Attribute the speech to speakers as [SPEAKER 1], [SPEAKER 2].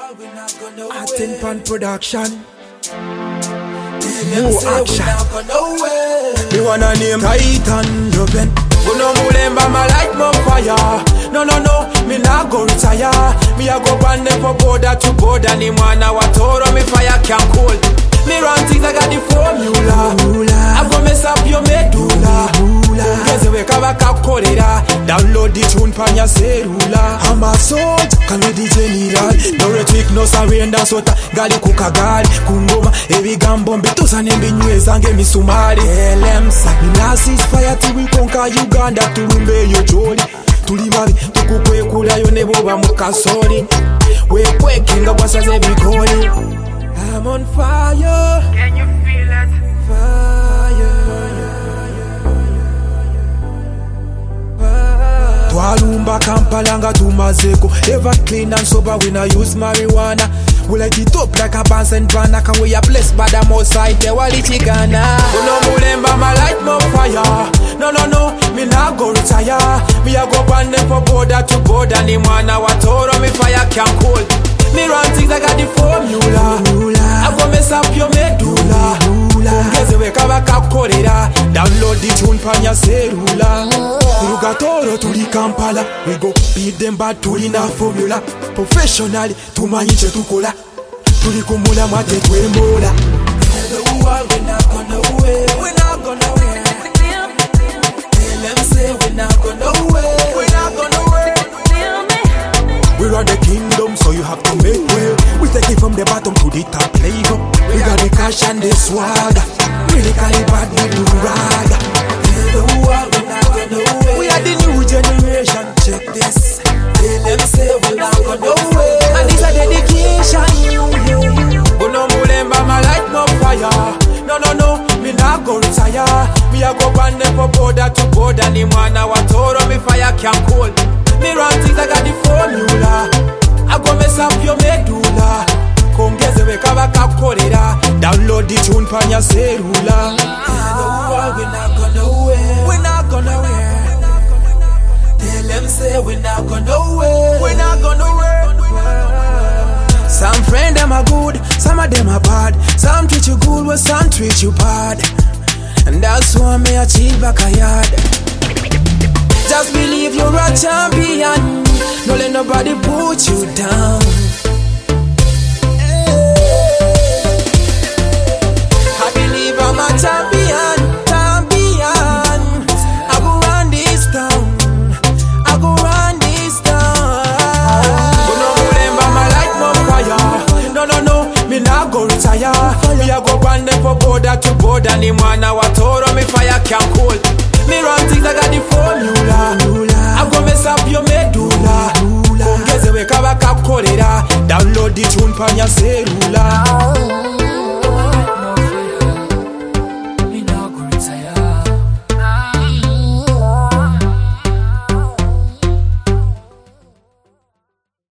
[SPEAKER 1] Acting pan production. More action. Me wanna name Titan Loven. Go no mulemba my light more fire. No, me nah go retire. Me a go band them for border to border. Ni mwana watoro me fire can cool. Me run things I got the formula. I go mess up your medulla. Ungeze weka bakakorera. Download the tune pan ya cellular. I'm a soldier, can we general. No retweak, no surrender. Sota gali kukagali kungoma ebigambo mbitusa nembinyweza ngemisumari. LMSA minasis fire till we conquer Uganda. Tulumbe yo joli tulimabi tukukwekulayo ne boba mukasoli. Wekwekenga bwasaze bikoli. I'm on fire.
[SPEAKER 2] Can you feel it?
[SPEAKER 1] Fire. Twalumba Kampala nga tumazeko. Ever clean and sober when I use marijuana. We light it up like a Bunsen burner. Can we are blessed by the most side. The quality Ghana. No mulemba my light more fire. No, me nah go retire. Me a go band them for border to border. Ni mwana watoro me fire can cool. Me run things I got the formula. I go mess up your medulla. Ungeze weka bakakorera. Download the tune pan ya cellular. Rugatoro tuli Kampala. We go beat them bad tuli na formula. Professionally tumanyiche tukola. Tuli kumula mate twembola. We're not gonna away. We're not gonna away. Tell them say we're not gonna away. We're not gonna away. We are the kingdom, so you have to make way. We take it from the bottom to the top level. We got the cash and the swagger. Really bad, we do ragga. Tell the world we're not gonna away. We are the new generation, check this. Tell them say we're not gonna away. And this a dedication. Go no mulemba my light no fire. No, me nah go retire. Me a go band them for border to border. Ni mwana watoro me fire can cool. Me run things I got the formula. I go mess up your medulla. Kongeze weka bakakorera. Download the tune pan ya cellular. We're not gonna away. We're not gonna away. Tell them say we're not gonna away. We're not gonna away. Some friend them are good, some of them are bad. Some treat you good, but some treat you bad. And that's why me achieve back a yard. Just believe you're a champion. Don't let nobody put you down. I believe I'm a champion. I go run this town. I go run this town. But no remember my light no fire. No, me nah go retire. Me a go band them for border to border. Ni mwana watoro me fire can cool. Me run things I got the formula. I go mess up your medulla. Ungeze weka bakakorera. Download the tune pan ya cellular.